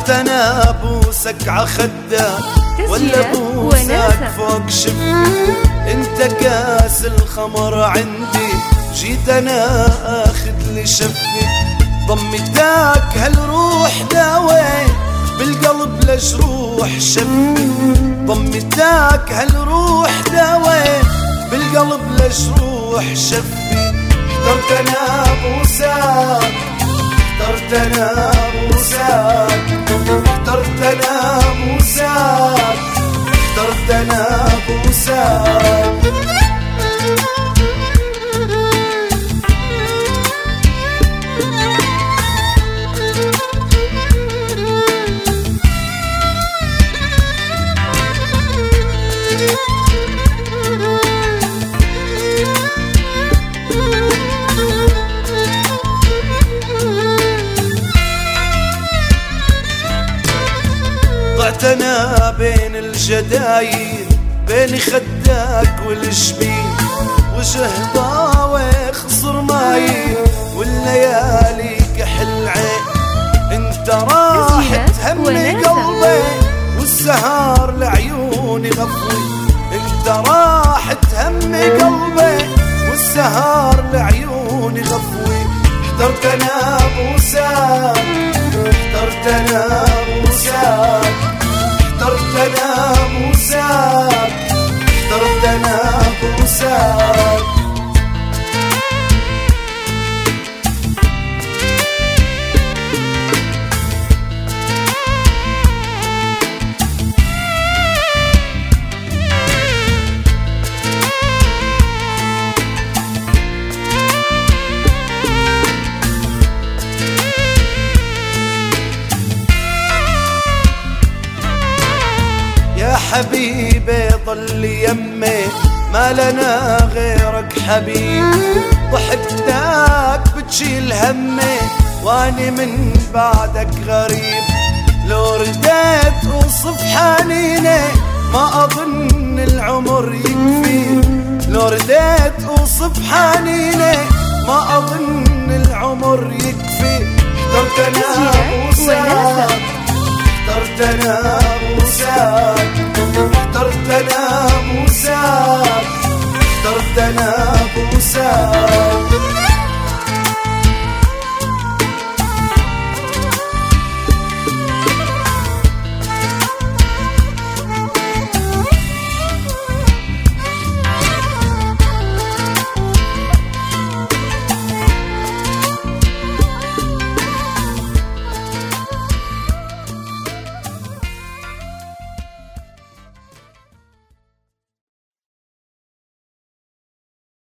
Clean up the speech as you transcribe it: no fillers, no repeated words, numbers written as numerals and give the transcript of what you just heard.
اخترت انا بوسك عخدك ولا بوسك فوق شفي، انت كاس الخمر عندي جيت انا اخذ لي شفي، ضمتك هالروح داوي بالقلب لجروح شفي، ضمتك هالروح داوي بالقلب لجروح شفي، اخترت انا بوسك اخترت انا بوسك اخترت انا بوسك اخترت انا بوسك. ضعت انا بين الجدايل بين خدك والجبين، وجه ضاوي خصر مايل والليالي كحل عين، انت راحت همي قلبي والسهار لعيوني غفوي، انت راحت همي قلبي والسهار لعيوني غفوي، اخترت انا بوسك اخترت انا بوسك اخترت انا بوسك اخترت انا بوسك. حبيبي ضل يمي ما لنا غيرك حبيب، ضحكتك بتشيل همي واني من بعدك غريب، لو رديت اوصف حنيني ما اظن العمر يكفي، لو رديت اوصف حنيني ما اظن العمر يكفي، اخترت انا بوسك اخترت انا بوسك